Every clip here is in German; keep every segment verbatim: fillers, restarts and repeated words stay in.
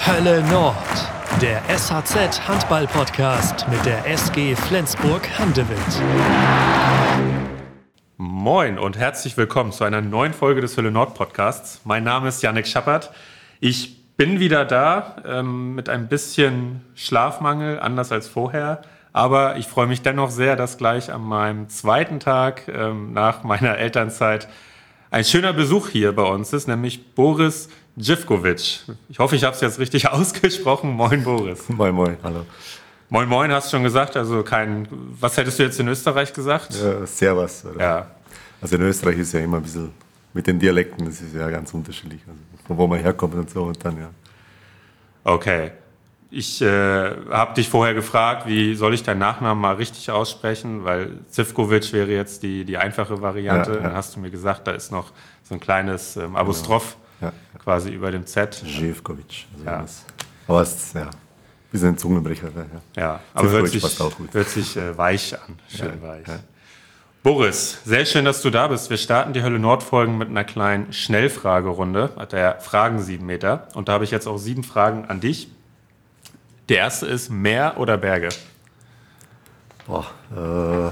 Hölle Nord, der S H Z Handball-Podcast mit der S G Flensburg-Handewitt. Moin und herzlich willkommen zu einer neuen Folge des Hölle Nord Podcasts. Mein Name ist Yannick Schappert. Ich bin wieder da ähm, mit ein bisschen Schlafmangel, anders als vorher. Aber ich freue mich dennoch sehr, dass gleich an meinem zweiten Tag ähm, nach meiner Elternzeit ein schöner Besuch hier bei uns ist, nämlich Boris Živković. Ich hoffe, ich habe es jetzt richtig ausgesprochen. Moin, Boris. Moin, moin, hallo. Moin, moin, hast du schon gesagt. Also kein. Was hättest du jetzt in Österreich gesagt? Ja, servus. Oder? Ja. Also in Österreich ist ja immer ein bisschen mit den Dialekten, das ist ja ganz unterschiedlich. Also von wo man herkommt und so und dann, ja. Okay. Ich äh, habe dich vorher gefragt, wie soll ich deinen Nachnamen mal richtig aussprechen, weil Živković wäre jetzt die, die einfache Variante. Ja, ja. Dann hast du mir gesagt, da ist noch so ein kleines ähm, Apostroph. Ja. Ja. Quasi über dem Z. Živković. Also ja. Das, aber es ist ja ein bisschen ein Zungenbrecher. Ja, ja aber hört sich, passt auch gut. hört sich äh, weich an. Schön ja, weich. Ja. Boris, sehr schön, dass du da bist. Wir starten die Hölle Nord-Folgen mit einer kleinen Schnellfragerunde. Hat der Fragen sieben Meter. Und da habe ich jetzt auch sieben Fragen an dich. Der erste ist Meer oder Berge? Boah, äh,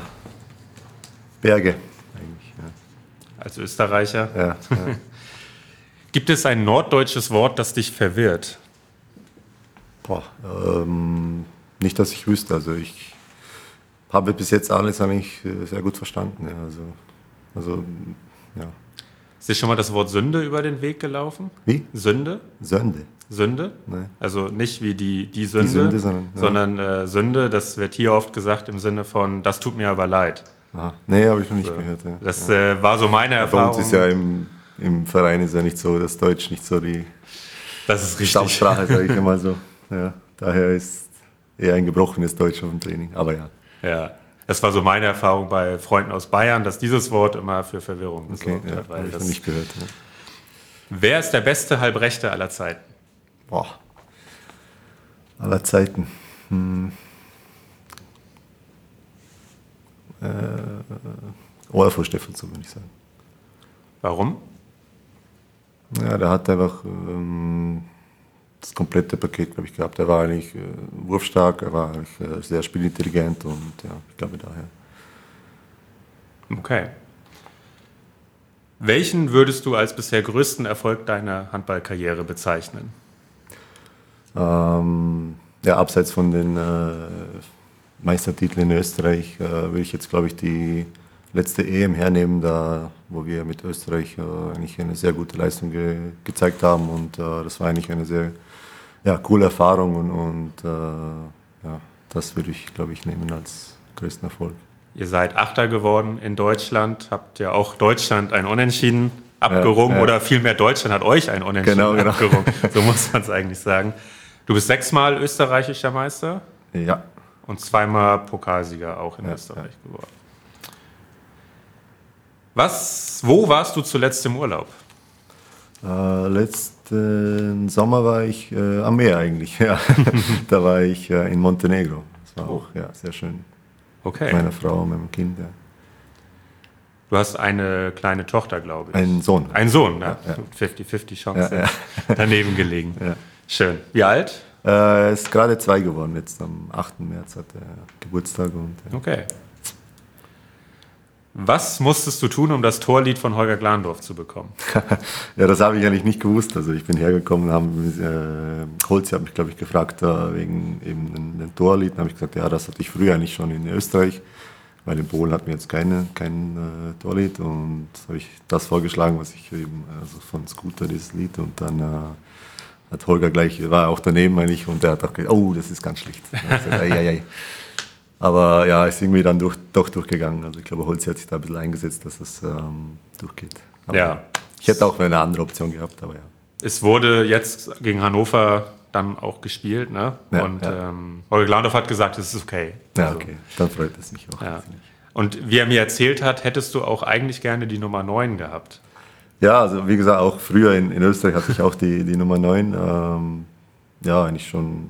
Berge eigentlich. Ja. Als Österreicher? Ja. ja. Gibt es ein norddeutsches Wort, das dich verwirrt? Boah, ähm, nicht, dass ich wüsste. Also ich habe bis jetzt alles eigentlich sehr gut verstanden. Ja. Also, also, ja. Ist dir schon mal das Wort Sünde über den Weg gelaufen? Wie? Sünde? Sünde? Sünde? Nee. Also nicht wie die, die Sünde, die Sünde sondern, ja. sondern äh, Sünde, das wird hier oft gesagt im Sinne von, das tut mir aber leid. Aha. Nee, habe ich noch nicht so. gehört. Ja. Das ja. Äh, war so meine Erfahrung. Bei uns ist ja im, im Verein ist ja nicht so, das Deutsch nicht so die das ist richtig. Stammsprache, sage ich immer so. Ja, daher ist eher ein gebrochenes Deutsch auf dem Training, aber ja. Ja, das war so meine Erfahrung bei Freunden aus Bayern, dass dieses Wort immer für Verwirrung gesorgt okay, ja, hat. Weil habe ich das noch nicht gehört. Ja. Wer ist der beste Halbrechte aller Zeiten? Boah. Aller Zeiten. Hm. Äh, Olafur Stephansson, würde ich sagen. Warum? Ja, der hat einfach ähm, das komplette Paket, glaube ich, gehabt. Er war eigentlich äh, wurfstark, er war eigentlich äh, sehr spielintelligent und ja, ich glaube daher. Okay. Welchen würdest du als bisher größten Erfolg deiner Handballkarriere bezeichnen? Ähm, ja, abseits von den äh, Meistertiteln in Österreich äh, will ich jetzt, glaube ich, die letzte E M hernehmen, da, wo wir mit Österreich äh, eigentlich eine sehr gute Leistung ge- gezeigt haben und äh, das war eigentlich eine sehr ja, coole Erfahrung und, und äh, ja, das würde ich, glaube ich, nehmen als größten Erfolg. Ihr seid Achter geworden in Deutschland, habt ja auch Deutschland ein Unentschieden abgerungen ja, ja. oder vielmehr Deutschland hat euch ein Unentschieden genau, genau. abgerungen, so muss man es eigentlich sagen. Du bist sechsmal österreichischer Meister ja. und zweimal Pokalsieger auch in ja, Österreich ja. geworden. Was, wo warst du zuletzt im Urlaub? Äh, letzten Sommer war ich äh, am Meer eigentlich, ja. Da war ich äh, in Montenegro, das war oh. auch ja, sehr schön. Okay. Mit meiner Frau und meinem Kind, ja. Du hast eine kleine Tochter, glaube ich. Einen Sohn. Ein Sohn, ja. ja, ja. fünfzig fünfzig Chance ja, ja. daneben gelegen. Ja. Schön. Wie alt? Er äh, ist gerade zwei geworden, jetzt am achten März hat er Geburtstag. Und, ja. Okay. Was musstest du tun, um das Torlied von Holger Glandorf zu bekommen? Ja, das habe ich eigentlich nicht gewusst. Also ich bin hergekommen, haben äh, Holzi hat mich, glaube ich, gefragt äh, wegen eben dem Torlied. Dann habe ich gesagt, ja, das hatte ich früher eigentlich schon in Österreich, weil in Polen hatten wir jetzt keine, kein äh, Torlied. Und habe ich das vorgeschlagen, was ich eben, also von Scooter, dieses Lied. Und dann äh, hat Holger gleich, war auch daneben eigentlich und der hat auch gesagt, oh, das ist ganz schlecht. Gesagt, ei, ei, ei. Aber ja, ist irgendwie dann durch, doch durchgegangen. Also ich glaube, Holzi hat sich da ein bisschen eingesetzt, dass es ähm, durchgeht. Aber ja. Ich hätte auch eine andere Option gehabt, aber ja. Es wurde jetzt gegen Hannover dann auch gespielt, ne? Ja, und ja. Ähm, Holger Glandorf hat gesagt, es ist okay. Ja, also, okay. Dann freut es mich auch. Ja. Und wie er mir erzählt hat, hättest du auch eigentlich gerne die Nummer neun gehabt. Ja, also wie gesagt, auch früher in, in Österreich hatte ich auch die, die Nummer neun. Ähm, ja, eigentlich schon...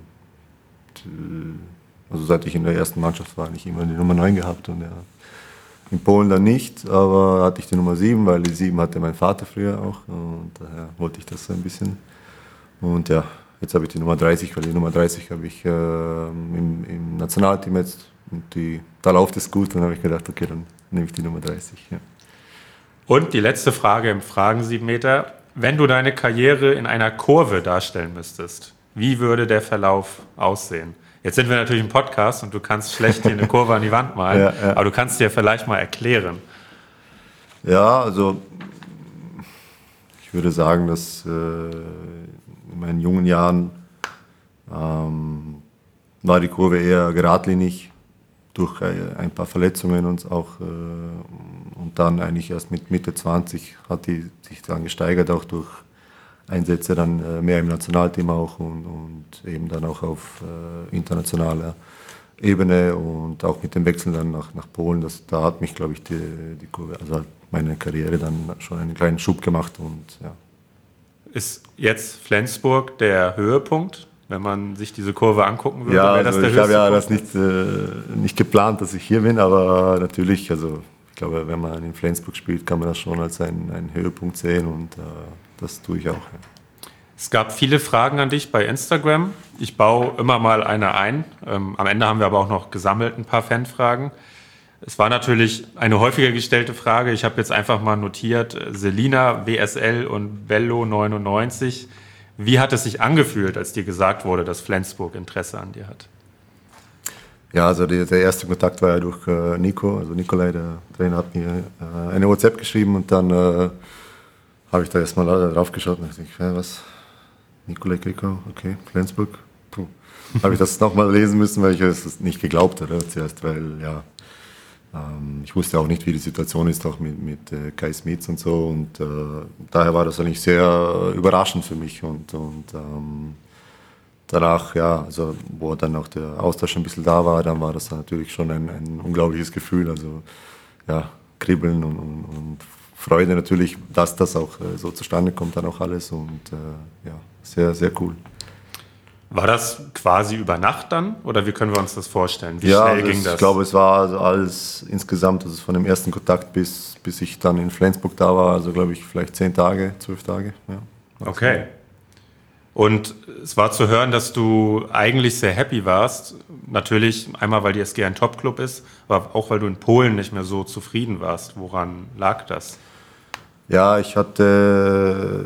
Also seit ich in der ersten Mannschaft war, nicht immer die Nummer neun gehabt. Und ja, in Polen dann nicht, aber hatte ich die Nummer sieben, weil die sieben hatte mein Vater früher auch. Und daher wollte ich das so ein bisschen. Und ja, jetzt habe ich die Nummer dreißig, weil die Nummer dreißig habe ich äh, im, im Nationalteam jetzt und die, da läuft es gut. Dann habe ich gedacht, okay, dann nehme ich die Nummer dreißig. Ja. Und die letzte Frage im Fragen sieben Meter. Wenn du deine Karriere in einer Kurve darstellen müsstest, wie würde der Verlauf aussehen? Jetzt sind wir natürlich im Podcast und du kannst schlecht hier eine Kurve an die Wand malen, ja, ja. aber du kannst dir vielleicht mal erklären. Ja, also ich würde sagen, dass äh, in meinen jungen Jahren ähm, war die Kurve eher geradlinig durch äh, ein paar Verletzungen und auch äh, und dann eigentlich erst mit Mitte zwanzig hat die sich dann gesteigert, auch durch Einsätze dann äh, mehr im Nationalteam auch und, und eben dann auch auf äh, internationaler Ebene und auch mit dem Wechsel dann nach, nach Polen. Das, da hat mich, glaube ich, die, die Kurve, also halt meine Karriere dann schon einen kleinen Schub gemacht. Und, ja. Ist jetzt Flensburg der Höhepunkt, wenn man sich diese Kurve angucken würde? Ja, also das der ich habe ja das nicht, äh, nicht geplant, dass ich hier bin, aber natürlich, also ich glaube, wenn man in Flensburg spielt, kann man das schon als einen, einen Höhepunkt sehen und äh, das tue ich auch. Ja. Es gab viele Fragen an dich bei Instagram. Ich baue immer mal eine ein. Ähm, am Ende haben wir aber auch noch gesammelt ein paar Fanfragen. Es war natürlich eine häufiger gestellte Frage. Ich habe jetzt einfach mal notiert, Selina, W S L und Bello neunundneunzig. Wie hat es sich angefühlt, als dir gesagt wurde, dass Flensburg Interesse an dir hat? Ja, also die, der erste Kontakt war ja durch äh, Nico. Also Nikolai, der Trainer, hat mir äh, eine WhatsApp geschrieben und dann äh, habe ich da erstmal drauf geschaut und dachte ich, ja, was? Nikolai Krikau, okay, Flensburg. Puh. Habe ich das nochmal lesen müssen, weil ich es nicht geglaubt hatte zuerst, weil ja, ähm, ich wusste auch nicht, wie die Situation ist, auch mit, mit äh, Kai Smits und so und äh, daher war das eigentlich sehr überraschend für mich und, und ähm, danach, ja, also wo dann auch der Austausch ein bisschen da war, dann war das dann natürlich schon ein, ein unglaubliches Gefühl, also ja, Kribbeln und, und, und Freude natürlich, dass das auch äh, so zustande kommt, dann auch alles und äh, ja, sehr, sehr cool. War das quasi über Nacht dann oder wie können wir uns das vorstellen? Wie ja, schnell also ging das? Ich glaube, es war also alles insgesamt, also von dem ersten Kontakt bis, bis ich dann in Flensburg da war, also glaube ich vielleicht zehn Tage, zwölf Tage. Ja. Okay. Und es war zu hören, dass du eigentlich sehr happy warst. Natürlich einmal, weil die S G ein Top-Club ist, aber auch, weil du in Polen nicht mehr so zufrieden warst. Woran lag das? Ja, ich hatte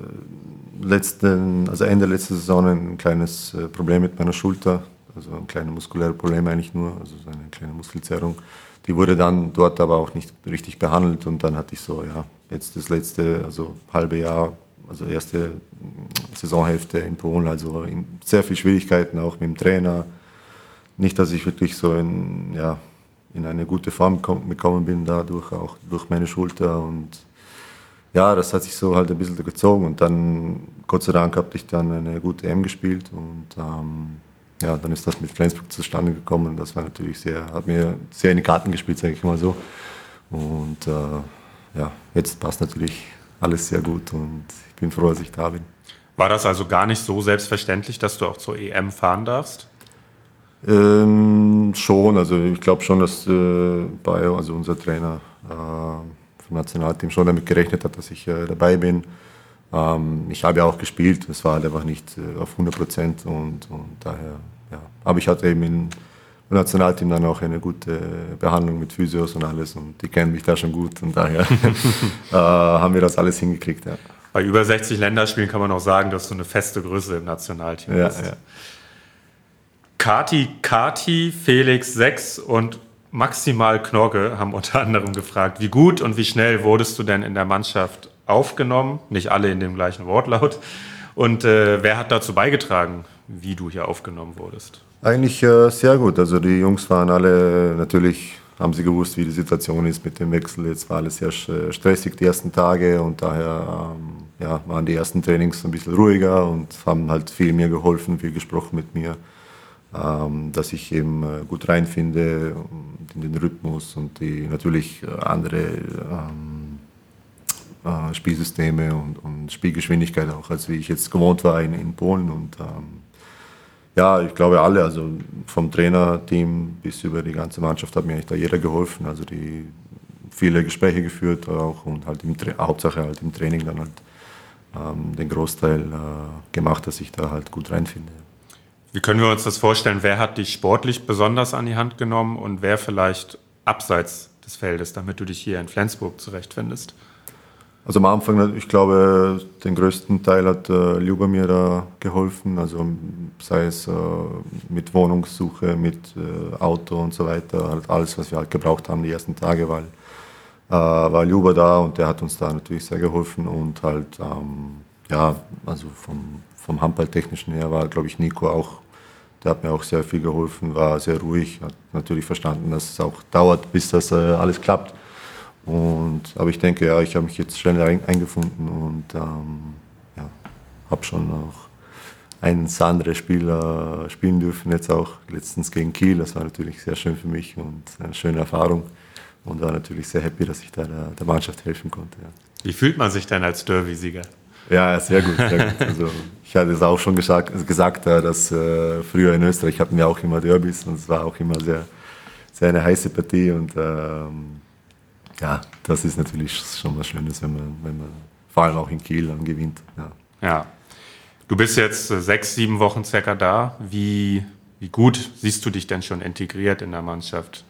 letzten, also Ende letzter Saison ein kleines Problem mit meiner Schulter, also ein kleines muskuläres Problem eigentlich nur, also eine kleine Muskelzerrung. Die wurde dann dort aber auch nicht richtig behandelt und dann hatte ich so, ja, jetzt das letzte, also halbe Jahr, also erste Saisonhälfte in Polen, also sehr viele Schwierigkeiten auch mit dem Trainer. Nicht, dass ich wirklich so in, ja, in eine gute Form gekommen bin, dadurch auch durch meine Schulter und ja, das hat sich so halt ein bisschen gezogen und dann, Gott sei Dank, habe ich dann eine gute E M gespielt und ähm, ja, dann ist das mit Flensburg zustande gekommen und das war natürlich sehr, hat mir sehr in die Karten gespielt, sage ich mal so. Und äh, ja, jetzt passt natürlich alles sehr gut und ich bin froh, dass ich da bin. War das also gar nicht so selbstverständlich, dass du auch zur E M fahren darfst? Ähm, schon, also ich glaube schon, dass äh, Bayo, also unser Trainer, äh, Nationalteam schon damit gerechnet hat, dass ich äh, dabei bin. Ähm, ich habe ja auch gespielt, es war halt einfach nicht äh, auf hundert Prozent und, und daher, ja. Aber ich hatte eben im Nationalteam dann auch eine gute Behandlung mit Physios und alles und die kennen mich da schon gut und daher äh, haben wir das alles hingekriegt. Ja. Bei über sechzig Länderspielen kann man auch sagen, dass du eine feste Größe im Nationalteam ja, bist. Ja. Kati, Kati, Felix sechs und Maximal Knorke haben unter anderem gefragt, wie gut und wie schnell wurdest du denn in der Mannschaft aufgenommen? Nicht alle in dem gleichen Wortlaut. Und äh, wer hat dazu beigetragen, wie du hier aufgenommen wurdest? Eigentlich äh, sehr gut. Also die Jungs waren alle, natürlich haben sie gewusst, wie die Situation ist mit dem Wechsel. Jetzt war alles sehr stressig die ersten Tage und daher ähm, ja, waren die ersten Trainings ein bisschen ruhiger und haben halt viel mir geholfen, viel gesprochen mit mir. Ähm, dass ich eben äh, gut reinfinde in den Rhythmus und die natürlich äh, andere ähm, äh, Spielsysteme und, und Spielgeschwindigkeit auch, als wie ich jetzt gewohnt war in, in Polen. Und ähm, ja, ich glaube alle, also vom Trainerteam bis über die ganze Mannschaft hat mir eigentlich da jeder geholfen. Also die viele Gespräche geführt auch und halt im Tra- Hauptsache halt im Training dann halt ähm, den Großteil äh, gemacht, dass ich da halt gut reinfinde. Wie können wir uns das vorstellen? Wer hat dich sportlich besonders an die Hand genommen und wer vielleicht abseits des Feldes, damit du dich hier in Flensburg zurechtfindest? Also am Anfang, ich glaube, den größten Teil hat äh, Ljubomir da geholfen, also sei es äh, mit Wohnungssuche, mit äh, Auto und so weiter, halt alles, was wir halt gebraucht haben die ersten Tage, weil äh, war Ljuba da und der hat uns da natürlich sehr geholfen und halt, ähm, ja, also vom, vom Handballtechnischen her war, glaube ich, Nico auch, der hat mir auch sehr viel geholfen, war sehr ruhig, hat natürlich verstanden, dass es auch dauert, bis das äh, alles klappt. Und, aber ich denke, ja, ich habe mich jetzt schnell ein, eingefunden und ähm, ja, habe schon auch ein anderes Spiel äh, spielen dürfen, jetzt auch letztens gegen Kiel. Das war natürlich sehr schön für mich und eine schöne Erfahrung und war natürlich sehr happy, dass ich da der, der Mannschaft helfen konnte. Ja. Wie fühlt man sich denn als Derby-Sieger? Ja, sehr gut. Sehr gut. Also, ich hatte es auch schon gesagt, gesagt dass äh, früher in Österreich hatten wir auch immer Derbys und es war auch immer sehr, sehr eine heiße Partie und ähm, ja, das ist natürlich schon was Schönes, wenn man, wenn man vor allem auch in Kiel dann gewinnt. Ja. Ja. Du bist jetzt sechs, sieben Wochen circa da. Wie, wie gut siehst du dich denn schon integriert in der Mannschaft?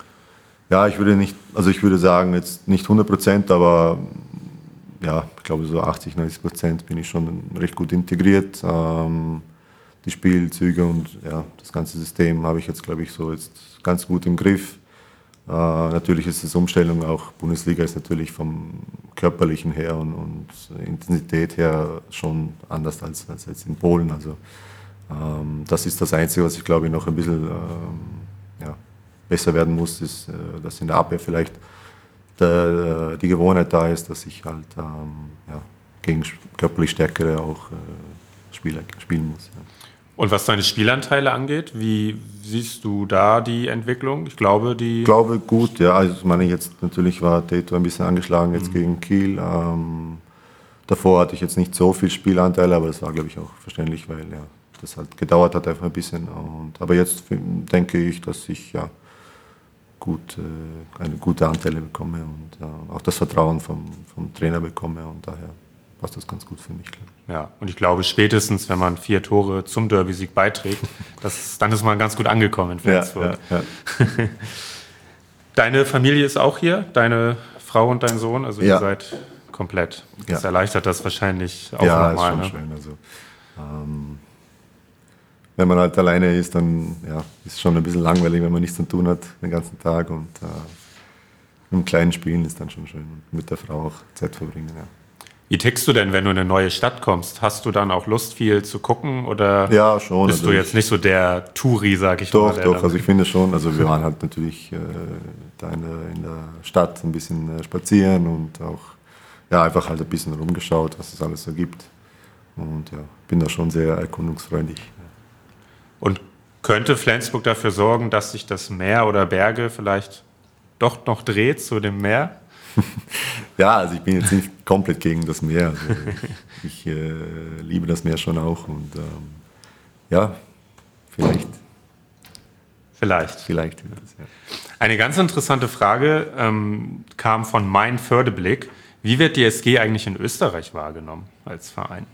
Ja, ich würde nicht, also ich würde sagen, jetzt nicht hundert Prozent, aber ja, ich glaube so achtzig, neunzig Prozent bin ich schon recht gut integriert. Ähm, die Spielzüge und ja, das ganze System habe ich jetzt, glaube ich, so jetzt ganz gut im Griff. Äh, natürlich ist es Umstellung, auch Bundesliga ist natürlich vom Körperlichen her und, und Intensität her schon anders als, als jetzt in Polen. Also ähm, das ist das Einzige, was ich glaube ich noch ein bisschen ähm, ja, besser werden muss, ist, äh, dass in der Abwehr vielleicht der, die Gewohnheit da ist, dass ich halt ähm, ja, gegen körperlich Stärkere auch äh, Spieler spielen muss. Ja. Und was deine Spielanteile angeht, wie siehst du da die Entwicklung? Ich glaube, die... Ich glaube gut, ja. Also ich meine, jetzt natürlich war Teto ein bisschen angeschlagen jetzt mhm. gegen Kiel. Ähm, davor hatte ich jetzt nicht so viel Spielanteile, aber das war, glaube ich, auch verständlich, weil ja, das halt gedauert hat einfach ein bisschen. Und, aber jetzt denke ich, dass ich ja gut, äh, eine gute Anteile bekomme und äh, auch das Vertrauen vom, vom Trainer bekomme und daher passt das ganz gut für mich. Klar. Ja, und ich glaube spätestens, wenn man vier Tore zum Derby-Sieg beiträgt, das, dann ist man ganz gut angekommen in Flensburg. Ja, ja, ja. Deine Familie ist auch hier, deine Frau und dein Sohn, also ja. ihr seid komplett. Das ja. erleichtert das wahrscheinlich auch ja, nochmal. Ja, ist schon ne? schön. Also, ähm, wenn man halt alleine ist, dann ja, ist es schon ein bisschen langweilig, wenn man nichts zu tun hat den ganzen Tag und äh, im kleinen Spielen ist dann schon schön und mit der Frau auch Zeit verbringen. Ja. Wie tickst du denn, wenn du in eine neue Stadt kommst? Hast du dann auch Lust, viel zu gucken oder ja, schon, bist also du jetzt nicht so der Touri, sag ich doch, mal? Doch, doch, also ich finde schon. Also wir waren halt natürlich äh, da in der, in der Stadt ein bisschen äh, spazieren und auch ja, einfach halt ein bisschen rumgeschaut, was es alles so gibt. Und ja, bin da schon sehr erkundungsfreundlich. Und könnte Flensburg dafür sorgen, dass sich das Meer oder Berge vielleicht doch noch dreht zu dem Meer? Ja, also ich bin jetzt nicht komplett gegen das Meer. Also ich äh, liebe das Meer schon auch und ähm, ja, vielleicht. Vielleicht. Vielleicht. Ja. Eine ganz interessante Frage ähm, kam von Mein Fördeblick. Wie wird die S G eigentlich in Österreich wahrgenommen als Verein?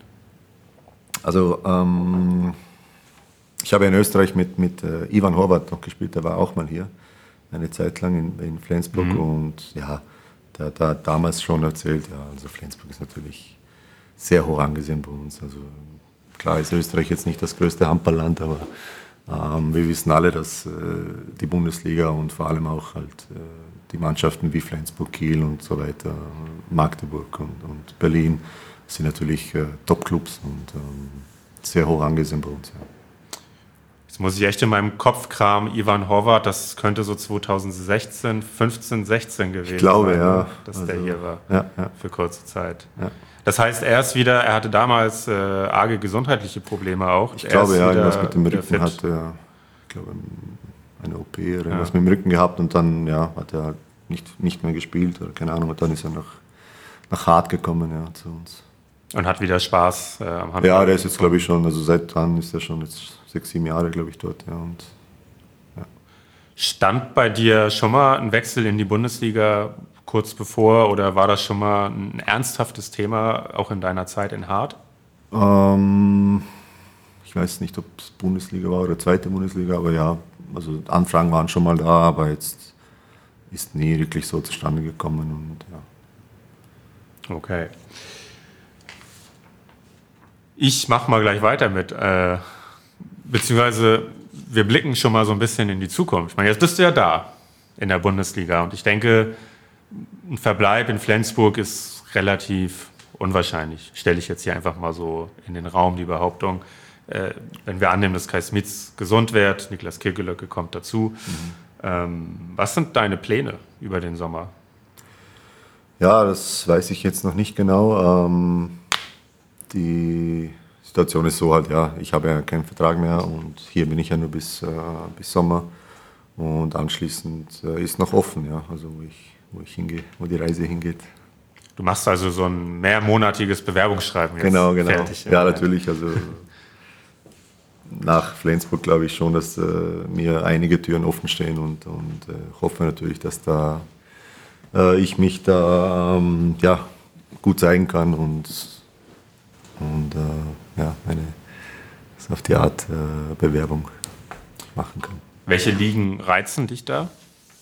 Also ähm, ich habe in Österreich mit, mit äh, Ivan Horvath noch gespielt, der war auch mal hier, eine Zeit lang in, in Flensburg mhm. und ja, der hat da damals schon erzählt, ja, also Flensburg ist natürlich sehr hoch angesehen bei uns. Also klar ist Österreich jetzt nicht das größte Handballland, aber ähm, wir wissen alle, dass äh, die Bundesliga und vor allem auch halt äh, die Mannschaften wie Flensburg, Kiel und so weiter, Magdeburg und, und Berlin sind natürlich äh, Top-Clubs und ähm, sehr hoch angesehen bei uns. Ja. Jetzt muss ich echt in meinem Kopf kramen, Ivan Horvath, das könnte so zweitausendsechzehn, fünfzehn, sechzehn gewesen ich glaube, sein, ja. dass also, der hier war, ja, ja. für kurze Zeit. Ja. Das heißt, er ist wieder, er hatte damals äh, arge gesundheitliche Probleme auch. Ich er glaube, ja, wieder, irgendwas mit dem Rücken hatte er, ich glaube, eine O P oder irgendwas ja. mit dem Rücken gehabt und dann ja, hat er halt nicht, nicht mehr gespielt oder keine Ahnung, und dann ist er nach, nach Hart gekommen ja, zu uns. Und hat wieder Spaß äh, am Handball. Ja, der ist jetzt, glaube ich, schon, also seit dann ist er schon jetzt sechs, sieben Jahre, glaube ich, dort. Ja, und, ja. Stand bei dir schon mal ein Wechsel in die Bundesliga kurz bevor, oder war das schon mal ein ernsthaftes Thema, auch in deiner Zeit in Hart? Ähm, ich weiß nicht, ob es Bundesliga war oder zweite Bundesliga, aber ja, also Anfragen waren schon mal da, aber jetzt ist nie wirklich so zustande gekommen und ja. Okay. Ich mache mal gleich weiter mit, äh, beziehungsweise wir blicken schon mal so ein bisschen in die Zukunft. Ich meine, jetzt bist du ja da in der Bundesliga und ich denke, ein Verbleib in Flensburg ist relativ unwahrscheinlich. Stelle ich jetzt hier einfach mal so in den Raum die Behauptung. Äh, wenn wir annehmen, dass Kai Smits gesund wird, Niklas Kirkelöcke kommt dazu. Mhm. Ähm, was sind deine Pläne über den Sommer? Ja, das weiß ich jetzt noch nicht genau. Ähm, die Situation ist so halt, ja, ich habe ja keinen Vertrag mehr und hier bin ich ja nur bis, äh, bis Sommer. Und anschließend äh, ist noch offen, ja, also wo ich, wo ich hingehe, wo die Reise hingeht. Du machst also so ein mehrmonatiges Bewerbungsschreiben jetzt genau, genau. fertig. Ja, natürlich. Also nach Flensburg glaube ich schon, dass äh, mir einige Türen offen stehen und, und äh, hoffe natürlich, dass da äh, ich mich da ähm, ja, gut zeigen kann und, und äh, ja, eine so auf die Art äh, Bewerbung machen kann. Welche Ligen reizen dich da?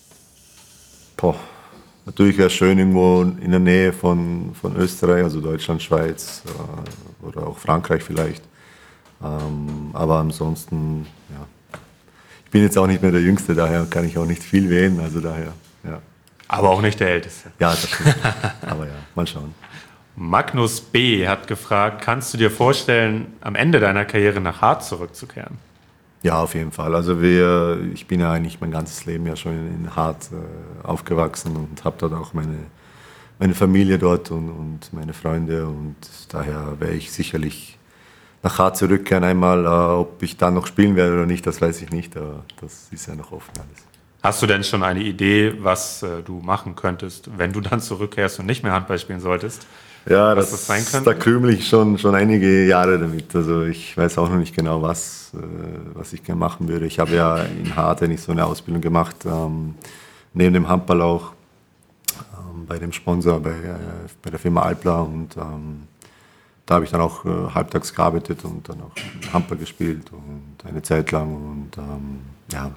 Boah. Natürlich wäre es schön irgendwo in der Nähe von, von Österreich, also Deutschland, Schweiz äh, oder auch Frankreich vielleicht. Ähm, aber ansonsten, ja. Ich bin jetzt auch nicht mehr der Jüngste, daher kann ich auch nicht viel wählen, also daher, ja. Aber auch nicht der Älteste. Ja, das stimmt. Aber ja, mal schauen. Magnus B. hat gefragt, kannst du dir vorstellen, am Ende deiner Karriere nach Hart zurückzukehren? Ja, auf jeden Fall. Also wir, ich bin ja eigentlich mein ganzes Leben ja schon in Hart äh, aufgewachsen und habe dort auch meine, meine Familie dort und, und meine Freunde und daher werde ich sicherlich nach Hart zurückkehren einmal. Äh, ob ich dann noch spielen werde oder nicht, das weiß ich nicht, aber das ist ja noch offen alles. Hast du denn schon eine Idee, was äh, du machen könntest, wenn du dann zurückkehrst und nicht mehr Handball spielen solltest? Ja, was das, das sein könnte? Da krümel ich schon, schon einige Jahre damit. Also ich weiß auch noch nicht genau, was, äh, was ich gerne machen würde. Ich habe ja in Hart nicht so eine Ausbildung gemacht, ähm, neben dem Handball auch, ähm, bei dem Sponsor, bei, äh, bei der Firma Alpla. Und ähm, da habe ich dann auch äh, halbtags gearbeitet und dann auch Handball gespielt und eine Zeit lang. Und ähm, ja,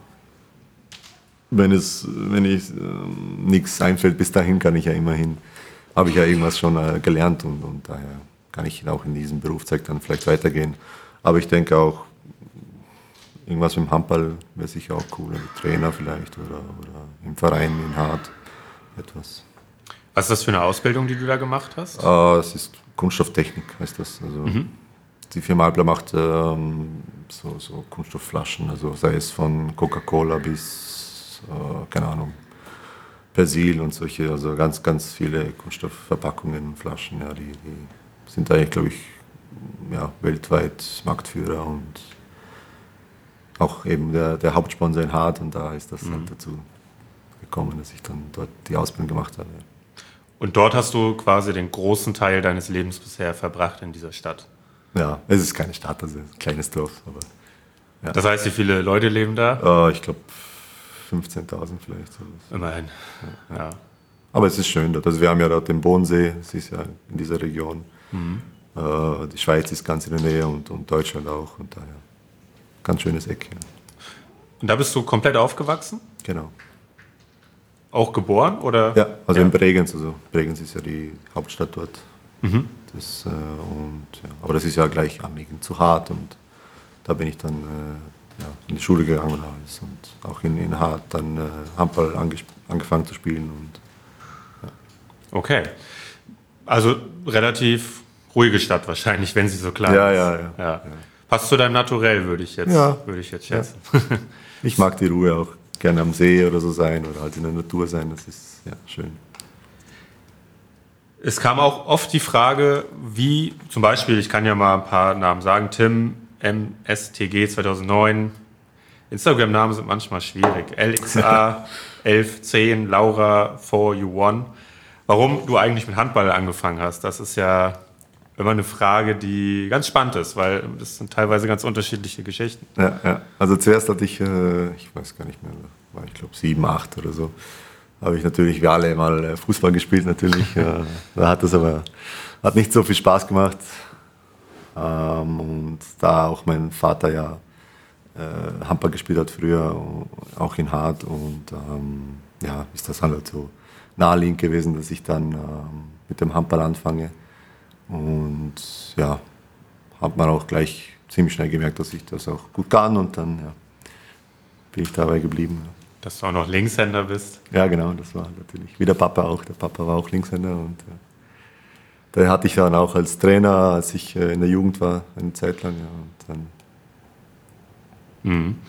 wenn es wenn ich, äh, nichts einfällt, bis dahin kann ich ja immerhin habe ich ja irgendwas schon äh, gelernt und, und daher kann ich auch in diesem Berufszweig dann vielleicht weitergehen. Aber ich denke auch, irgendwas mit dem Handball wäre sicher auch cool, also Trainer vielleicht oder, oder im Verein in Hart etwas. Was ist das für eine Ausbildung, die du da gemacht hast? Äh, es ist Kunststofftechnik, heißt das. Also Mhm. Die Firma Alpla macht ähm, so, so Kunststoffflaschen, also sei es von Coca-Cola bis, äh, keine Ahnung, Persil und solche, also ganz, ganz viele Kunststoffverpackungen und Flaschen, ja, die, die sind eigentlich, glaube ich, ja, weltweit Marktführer und auch eben der, der Hauptsponsor in Hart und da ist das mhm. halt dazu gekommen, dass ich dann dort die Ausbildung gemacht habe. Und dort hast du quasi den großen Teil deines Lebens bisher verbracht in dieser Stadt? Ja, es ist keine Stadt, also ein kleines Dorf, aber ja. Das heißt, wie viele Leute leben da? Uh, ich glaube fünfzehntausend vielleicht. Immerhin. Ja, ja. Ja. Aber es ist schön dort. Also wir haben ja dort den Bodensee, es ist ja in dieser Region. Mhm. Uh, die Schweiz ist ganz in der Nähe und, und Deutschland auch. Und daher ganz schönes Eck. Ja. Und da bist du komplett aufgewachsen? Genau. Auch geboren? Oder? Ja, also ja. in Bregenz. Also Bregenz ist ja die Hauptstadt dort. Mhm. Das, äh, und, ja. Aber das ist ja gleich anliegend zu Hart und da bin ich dann äh, ja, in die Schule gegangen und alles und auch in, in Hart dann äh, Handball ange- angefangen zu spielen. Und, ja. Okay, also relativ ruhige Stadt wahrscheinlich, wenn sie so klein ja, ist. Ja, ja, ja. ja. Passt zu deinem Naturell, würde ich jetzt, ja. würde ich jetzt schätzen. Ja. Ich mag die Ruhe auch gerne am See oder so sein oder halt in der Natur sein, das ist ja schön. Es kam auch oft die Frage, wie zum Beispiel, ich kann ja mal ein paar Namen sagen, Tim, M S T G zweitausendneun, Instagram-Namen sind manchmal schwierig, L X A elf zehn, Laura four U one. Warum du eigentlich mit Handball angefangen hast, das ist ja immer eine Frage, die ganz spannend ist, weil das sind teilweise ganz unterschiedliche Geschichten. Ja, ja. Also zuerst hatte ich, äh, ich weiß gar nicht mehr, war ich glaube sieben, acht oder so. habe ich natürlich wie alle mal Fußball gespielt natürlich. Ja, da hat das aber hat nicht so viel Spaß gemacht. Ähm, und da auch mein Vater ja äh, Handball gespielt hat früher, auch in Hart. Und ähm, ja, ist das halt so naheliegend gewesen, dass ich dann ähm, mit dem Handball anfange. Und ja, hat man auch gleich ziemlich schnell gemerkt, dass ich das auch gut kann. Und dann ja, bin ich dabei geblieben. Ja. Dass du auch noch Linkshänder bist. Ja, genau, das war natürlich. Wie der Papa auch. Der Papa war auch Linkshänder. Und ja, da hatte ich dann auch als Trainer, als ich äh, in der Jugend war, eine Zeit lang. Ja, und dann mhm.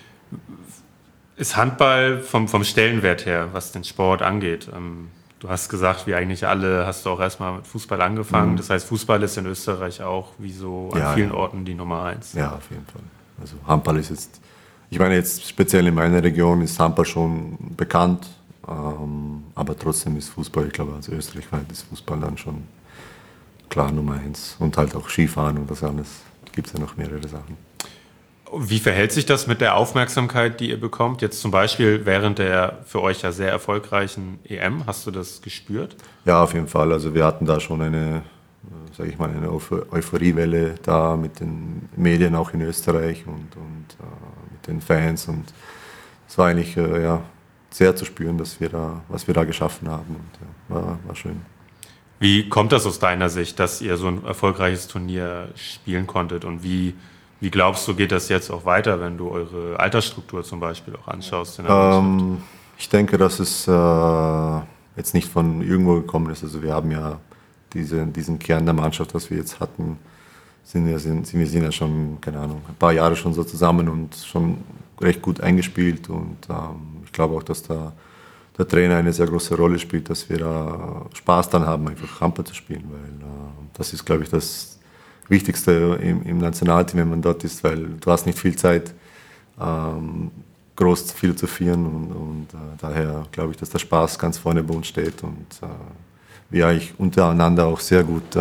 Ist Handball vom, vom Stellenwert her, was den Sport angeht? Ähm, du hast gesagt, wie eigentlich alle, hast du auch erstmal mit Fußball angefangen. Mhm. Das heißt, Fußball ist in Österreich auch wie so an ja, vielen ja. Orten die Nummer eins. Ja, auf jeden Fall. Also Handball ist jetzt, ich meine jetzt speziell in meiner Region ist Handball schon bekannt, ähm, aber trotzdem ist Fußball, ich glaube, also österreichweit ist Fußball dann schon klar Nummer eins. Und halt auch Skifahren und das alles. Gibt es ja noch mehrere Sachen. Wie verhält sich das mit der Aufmerksamkeit, die ihr bekommt? Jetzt zum Beispiel während der für euch ja sehr erfolgreichen E M. Hast du das gespürt? Ja, auf jeden Fall. Also wir hatten da schon eine, sage ich mal, eine Euphoriewelle da mit den Medien auch in Österreich und, und äh, mit den Fans. Und es war eigentlich äh, ja, sehr zu spüren, dass wir da, was wir da geschaffen haben. Und, ja, war, war schön. Wie kommt das aus deiner Sicht, dass ihr so ein erfolgreiches Turnier spielen konntet? Und wie, wie glaubst du, geht das jetzt auch weiter, wenn du eure Altersstruktur zum Beispiel auch anschaust? In der ähm, ich denke, dass es äh, jetzt nicht von irgendwo gekommen ist. Also wir haben ja diese, diesen Kern der Mannschaft, was wir jetzt hatten, sind wir, sind, wir sind ja schon, keine Ahnung, ein paar Jahre schon so zusammen und schon recht gut eingespielt. Und ähm, ich glaube auch, dass da der Trainer eine sehr große Rolle spielt, dass wir da Spaß dann haben, einfach Handball zu spielen, weil äh, das ist, glaube ich, das Wichtigste im, im Nationalteam, wenn man dort ist, weil du hast nicht viel Zeit, ähm, groß philosophieren und, und äh, daher glaube ich, dass der Spaß ganz vorne bei uns steht und äh, wir eigentlich untereinander auch sehr gut, äh,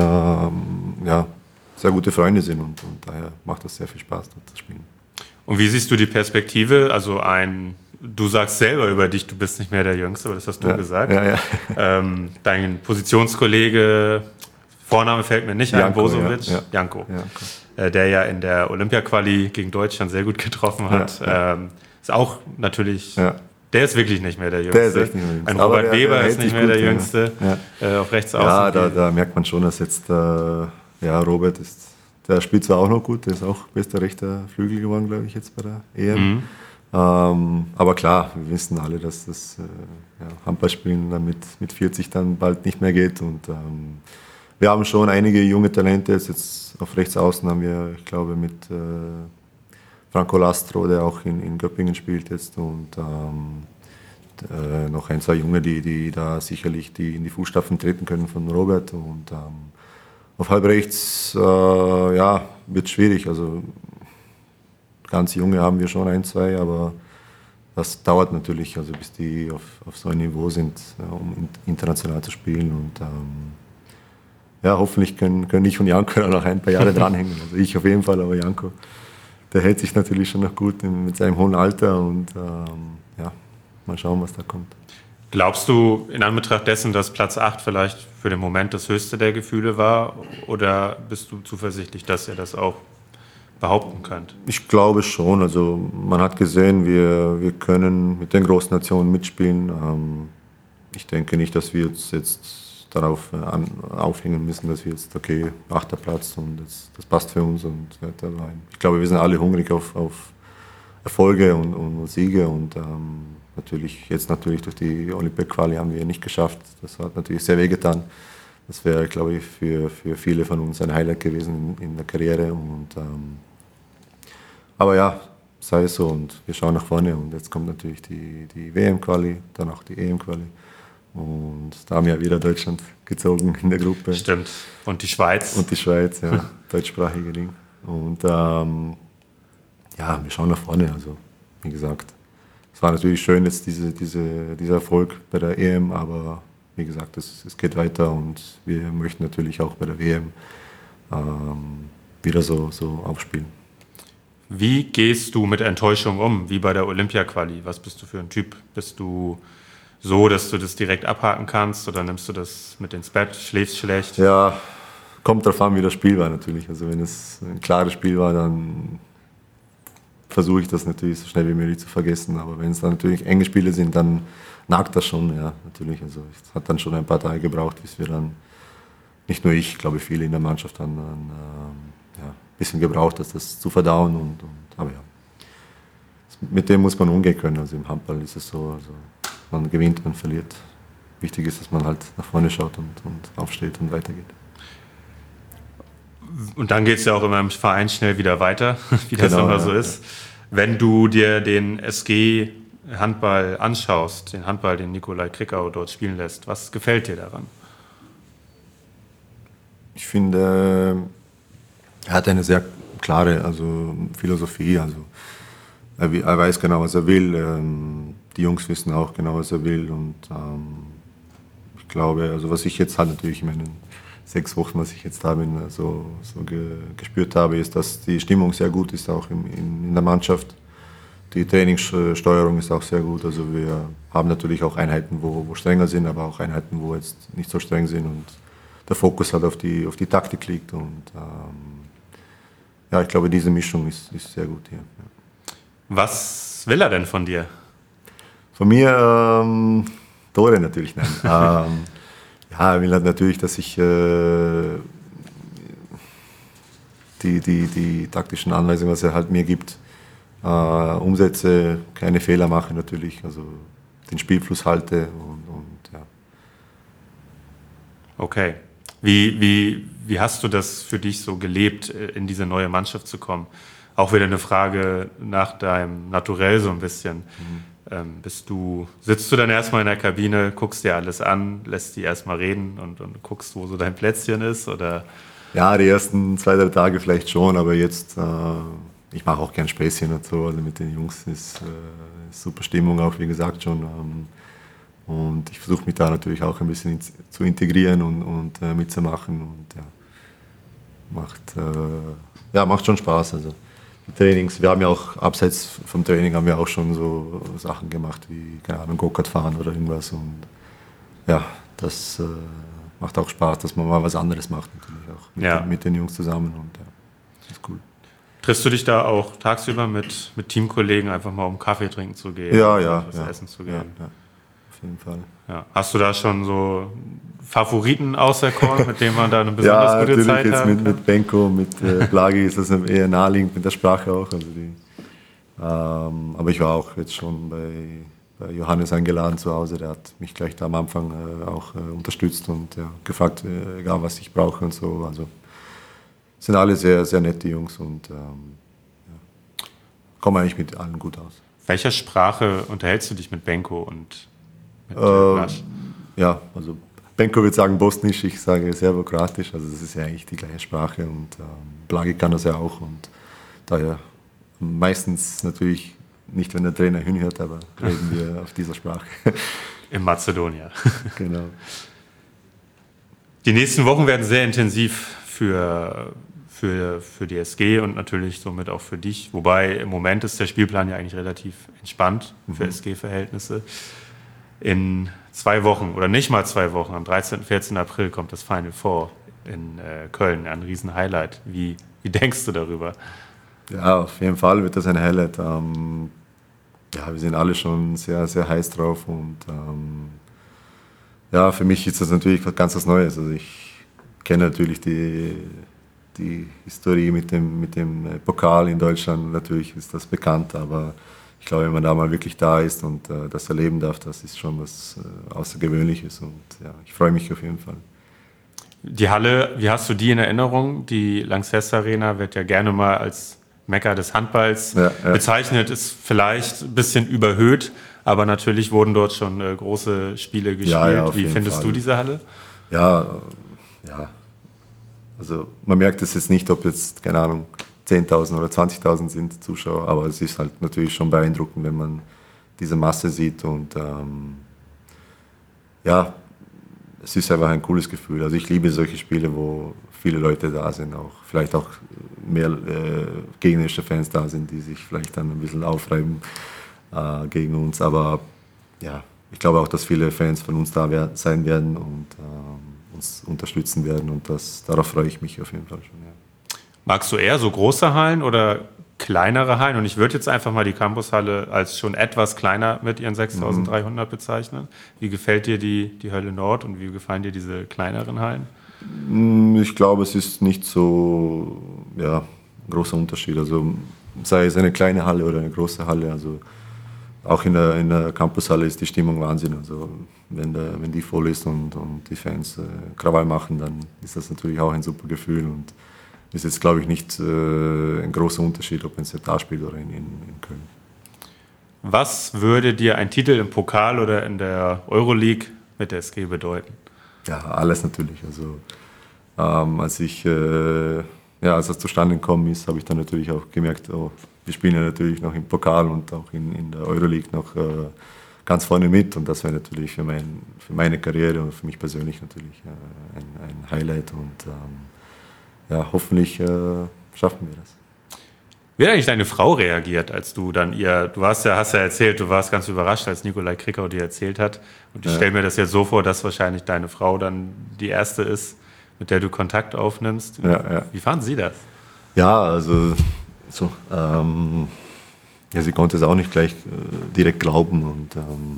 ja, sehr gute Freunde sind und, und daher macht das sehr viel Spaß, dort zu spielen. Und wie siehst du die Perspektive? Also ein Du sagst selber über dich, du bist nicht mehr der Jüngste, aber das hast du ja, gesagt. Ja, ja. Ähm, dein Positionskollege, Vorname fällt mir nicht ein, Bosovic, ja, ja. Janko, Janko. Äh, der ja in der Olympia-Quali gegen Deutschland sehr gut getroffen hat. Ja, ja. Ähm, ist auch natürlich, ja. der ist wirklich nicht mehr der Jüngste. Der ist echt nicht mehr der Jüngste. Ein Robert der, Weber der ist nicht mehr gut, der Jüngste, ja. äh, auf rechts außen. Ja, da, da merkt man schon, dass jetzt, äh, ja, Robert ist, der spielt zwar auch noch gut, der ist auch bester rechter Flügel geworden, glaube ich, jetzt bei der E M. Mhm. Ähm, aber klar, wir wissen alle, dass das äh, ja, Handballspielen dann mit, mit vierzig dann bald nicht mehr geht. Und ähm, wir haben schon einige junge Talente. Jetzt, jetzt auf rechts außen haben wir, ich glaube, mit äh, Franco Lastro, der auch in, in Göppingen spielt jetzt. Und ähm, äh, noch ein, zwei Junge, die, die da sicherlich die in die Fußstapfen treten können von Robert. Und ähm, auf halb rechts, äh, ja, wird schwierig. Also ganz junge haben wir schon ein, zwei, aber das dauert natürlich, also bis die auf, auf so ein Niveau sind, um international zu spielen. Und ähm, ja, hoffentlich können, können ich und Janko noch ein paar Jahre dranhängen. Also ich auf jeden Fall, aber Janko, der hält sich natürlich schon noch gut mit seinem hohen Alter und ähm, ja, mal schauen, was da kommt. Glaubst du in Anbetracht dessen, dass Platz acht vielleicht für den Moment das höchste der Gefühle war, oder bist du zuversichtlich, dass ihr das auch behaupten könnt? Ich glaube schon. Also man hat gesehen, wir, wir können mit den großen Nationen mitspielen. Ähm, ich denke nicht, dass wir uns jetzt darauf äh, an, aufhängen müssen, dass wir jetzt, okay, achter Platz und das, das passt für uns. Und ich glaube, wir sind alle hungrig auf, auf Erfolge und, und Siege und ähm, natürlich jetzt natürlich durch die Olympia-Quali haben wir nicht geschafft. Das hat natürlich sehr wehgetan. Das wäre, glaube ich, für, für viele von uns ein Highlight gewesen in, in der Karriere. Und, ähm, aber ja, sei es so und wir schauen nach vorne und jetzt kommt natürlich die, die W M-Quali, dann auch die E M-Quali. Und da haben wir ja wieder Deutschland gezogen in der Gruppe. Stimmt. Und die Schweiz. Und die Schweiz, ja, deutschsprachige Ding. Und ähm, ja, wir schauen nach vorne. Also, wie gesagt, es war natürlich schön jetzt diese, diese, dieser Erfolg bei der E M, aber wie gesagt, es, es geht weiter und wir möchten natürlich auch bei der W M ähm, wieder so, so aufspielen. Wie gehst du mit Enttäuschung um, wie bei der Olympia-Quali? Was bist du für ein Typ? Bist du so, dass du das direkt abhaken kannst oder nimmst du das mit ins Bett, schläfst schlecht? Ja, kommt darauf an, wie das Spiel war natürlich. Also wenn es ein klares Spiel war, dann versuche ich das natürlich so schnell wie möglich zu vergessen. Aber wenn es dann natürlich enge Spiele sind, dann nagt das schon, ja, natürlich. Also es hat dann schon ein paar Tage gebraucht, bis wir dann, nicht nur ich, glaube viele in der Mannschaft, dann, dann ähm, ja, ein bisschen gebraucht, das, das zu verdauen. Und, und, aber ja, mit dem muss man umgehen können. Also im Handball ist es so, also man gewinnt, man verliert. Wichtig ist, dass man halt nach vorne schaut und, und aufsteht und weitergeht. Und dann geht es ja auch immer im Verein schnell wieder weiter, wie das Genau, immer ja, so ist. Wenn du dir den S G-Handball anschaust, den Handball, den Nikolai Krickau dort spielen lässt, was gefällt dir daran? Ich finde, er hat eine sehr klare also Philosophie. Also er, er weiß genau, was er will. Ähm, die Jungs wissen auch genau, was er will. Und ähm, ich glaube, also was ich jetzt halt natürlich in meinen sechs Wochen, was ich jetzt da bin, so, so ge, gespürt habe, ist, dass die Stimmung sehr gut ist, auch in, in, in der Mannschaft. Die Trainingssteuerung ist auch sehr gut. Also wir haben natürlich auch Einheiten, wo, wo strenger sind, aber auch Einheiten, wo jetzt nicht so streng sind und der Fokus halt auf die, auf die Taktik liegt. Und ähm, ja, ich glaube, diese Mischung ist, ist sehr gut hier. Ja. Was will er denn von dir? Von mir ähm, Tore natürlich, nein. ähm, ja, er will halt natürlich, dass ich äh, die, die, die taktischen Anweisungen, was er halt mir gibt, äh, umsetze, keine Fehler mache natürlich, also den Spielfluss halte und, und ja. Okay. Wie, wie, wie hast du das für dich so gelebt, in diese neue Mannschaft zu kommen? Auch wieder eine Frage nach deinem Naturell so ein bisschen. Mhm. Ähm, bist du, sitzt du dann erstmal in der Kabine, guckst dir alles an, lässt die erstmal reden und, und guckst, wo so dein Plätzchen ist? Oder? Ja, die ersten zwei, drei Tage vielleicht schon, aber jetzt, äh, ich mache auch gern Späßchen und so, also mit den Jungs ist äh, super Stimmung auch, wie gesagt schon. Ähm, Und ich versuche mich da natürlich auch ein bisschen zu integrieren und, und äh, mitzumachen. Und ja, macht, äh, ja, macht schon Spaß. Also die Trainings, wir haben ja auch abseits vom Training haben wir auch schon so Sachen gemacht wie, keine Ahnung, Go-Kart fahren oder irgendwas. Und ja, das äh, macht auch Spaß, dass man mal was anderes macht, natürlich auch mit, ja. den, mit den Jungs zusammen. Und ja, das ist cool. Triffst du dich da auch tagsüber mit, mit Teamkollegen einfach mal um Kaffee trinken zu gehen? Ja, ja. Was ja, essen zu gehen? Ja, ja. Auf jeden Fall. Ja. Hast du da schon so Favoriten auserkoren, mit denen man da eine besonders ja, gute natürlich Zeit jetzt haben mit, mit Benko, mit äh, Blagi ist das eher naheliegend mit der Sprache auch. Also die, ähm, aber ich war auch jetzt schon bei, bei Johannes eingeladen zu Hause. Der hat mich gleich da am Anfang äh, auch äh, unterstützt und ja, gefragt, äh, egal was ich brauche und so. Also sind alle sehr, sehr nette Jungs und ähm, ja, kommen eigentlich mit allen gut aus. Welcher Sprache unterhältst du dich mit Benko und mit äh, Ja, also Benko würde sagen Bosnisch, ich sage Serbokroatisch, also das ist ja eigentlich die gleiche Sprache und ähm, Blagi kann das ja auch und daher meistens natürlich nicht, wenn der Trainer hinhört, aber reden wir auf dieser Sprache. In Mazedonien. Genau. Die nächsten Wochen werden sehr intensiv für, für, für die S G und natürlich somit auch für dich, wobei im Moment ist der Spielplan ja eigentlich relativ entspannt für mhm. S G-Verhältnisse. In zwei Wochen oder nicht mal zwei Wochen, am dreizehnten, vierzehnten April kommt das Final Four in äh, Köln, ein Riesen-Highlight. Wie, wie denkst du darüber? Ja, auf jeden Fall wird das ein Highlight. Ähm, ja, wir sind alle schon sehr, sehr heiß drauf und ähm, ja, für mich ist das natürlich was ganz was Neues. Also ich kenne natürlich die, die Historie mit dem, mit dem Pokal in Deutschland, natürlich ist das bekannt, aber ich glaube, wenn man da mal wirklich da ist und äh, das erleben darf, das ist schon was äh, Außergewöhnliches und ja, ich freue mich auf jeden Fall. Die Halle, wie hast du die in Erinnerung? Die Lanxess Arena wird ja gerne mal als Mekka des Handballs ja, ja. bezeichnet, ist vielleicht ein bisschen überhöht, aber natürlich wurden dort schon äh, große Spiele gespielt. Ja, ja, wie findest Fall. du diese Halle? Ja, ja, also man merkt es jetzt nicht, ob jetzt, keine Ahnung, zehntausend oder zwanzigtausend sind Zuschauer, aber es ist halt natürlich schon beeindruckend, wenn man diese Masse sieht und ähm, ja, es ist einfach ein cooles Gefühl. Also ich liebe solche Spiele, wo viele Leute da sind, auch vielleicht auch mehr äh, gegnerische Fans da sind, die sich vielleicht dann ein bisschen aufreiben äh, gegen uns, aber ja, ich glaube auch, dass viele Fans von uns da wer- sein werden und ähm, uns unterstützen werden und das, darauf freue ich mich auf jeden Fall schon. Ja. Magst du eher so große Hallen oder kleinere Hallen? Und ich würde jetzt einfach mal die Campushalle als schon etwas kleiner mit ihren sechstausenddreihundert bezeichnen. Wie gefällt dir die, die Hölle Nord und wie gefallen dir diese kleineren Hallen? Ich glaube, es ist nicht so ja, ein großer Unterschied. Also sei es eine kleine Halle oder eine große Halle. Also auch in der, in der Campushalle ist die Stimmung Wahnsinn. Also wenn, der, wenn die voll ist und, und die Fans äh, Krawall machen, dann ist das natürlich auch ein super Gefühl. Und ist jetzt, glaube ich, nicht äh, ein großer Unterschied, ob man es da spielt oder in, in, in Köln. Was würde dir ein Titel im Pokal oder in der Euroleague mit der S G bedeuten? Ja, alles natürlich. Also ähm, als ich äh, ja, als das zustande gekommen ist, habe ich dann natürlich auch gemerkt, oh, wir spielen ja natürlich noch im Pokal und auch in, in der Euroleague noch äh, ganz vorne mit und das wäre natürlich für, mein, für meine Karriere und für mich persönlich natürlich äh, ein, ein Highlight und ähm, ja, hoffentlich äh, schaffen wir das. Wie hat eigentlich deine Frau reagiert, als du dann ihr, du hast ja, hast ja erzählt, du warst ganz überrascht, als Nikolai Krickau dir erzählt hat. Und ich Ja. stelle mir das jetzt so vor, dass wahrscheinlich deine Frau dann die erste ist, mit der du Kontakt aufnimmst. Ja, ja. Wie fanden Sie das? Ja, also so, ähm, ja, sie konnte es auch nicht gleich äh, direkt glauben und ähm,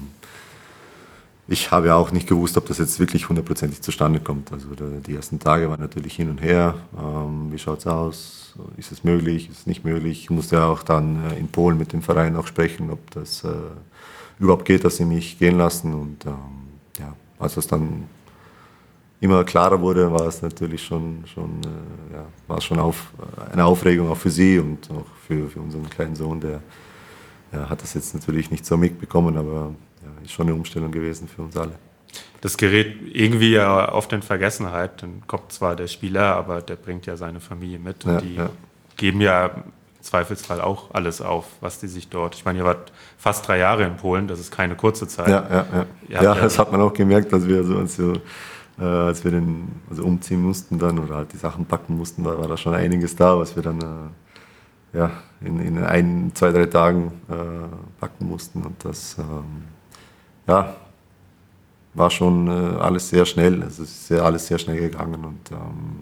ich habe ja auch nicht gewusst, ob das jetzt wirklich hundertprozentig zustande kommt. Also der, die ersten Tage waren natürlich hin und her. Ähm, wie schaut es aus? Ist es möglich? Ist es nicht möglich? Ich musste ja auch dann äh, in Polen mit dem Verein auch sprechen, ob das äh, überhaupt geht, dass sie mich gehen lassen. Und ähm, ja, als das dann immer klarer wurde, war es natürlich schon, schon, äh, ja, war es schon auf, eine Aufregung auch für sie und auch für, für unseren kleinen Sohn, der ja, hat das jetzt natürlich nicht so mitbekommen, aber ja, ist schon eine Umstellung gewesen für uns alle. Das gerät irgendwie ja oft in Vergessenheit. Dann kommt zwar der Spieler, aber der bringt ja seine Familie mit. Und Ja, die ja. geben ja im Zweifelsfall auch alles auf, was die sich dort... Ich meine, ihr wart fast drei Jahre in Polen, das ist keine kurze Zeit. Ja, ja, ja. Ihr habt ja ja- das hat man auch gemerkt, als wir, so, als wir, äh, als wir den, also umziehen mussten dann oder halt die Sachen packen mussten, da war da schon einiges da, was wir dann äh, ja, in, in ein, zwei, drei Tagen äh, packen mussten. Und das ähm, ja, war schon äh, alles sehr schnell. Also es ist sehr, alles sehr schnell gegangen. Und, ähm,